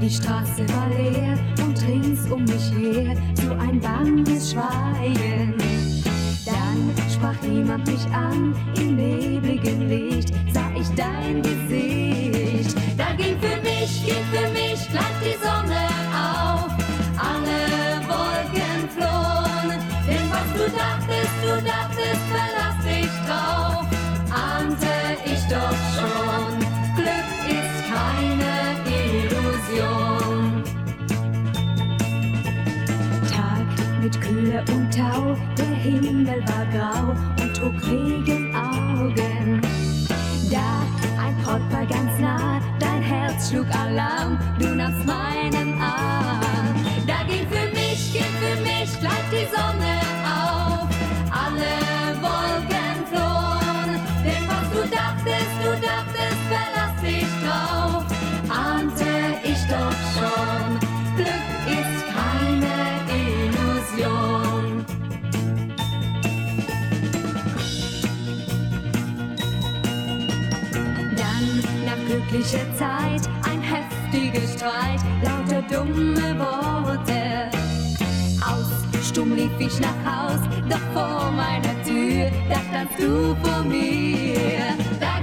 Die Straße war leer und rings um mich her so ein banges Schweigen. Dann sprach jemand mich an, im nebligem Licht sah ich dein Gesicht. Da ging für mich gleich die Sonne auf, alle Wolken flohen. Denn was du dachtest, verlass dich drauf, ahnte ich doch schon. Glück ist keine Illusion. Tag mit Kühle und Tau, der Himmel war grau und trug Regenaugen. Da ein Brautpaar ganz nah, dein Herz schlug Alarm, du nahmst meinen Arm. Da ging für mich gleich die Sonne auf, alle Wolken flohen. Denn was du dachtest, verlass dich drauf, ahnte ich doch schon. Glück ist keine Illusion. Dann, nach glücklicher Zeit, ein heftiger Streit, lauter dumme Worte. Stumm lief ich nach Haus, doch vor meiner Tür, da standst du vor mir. Da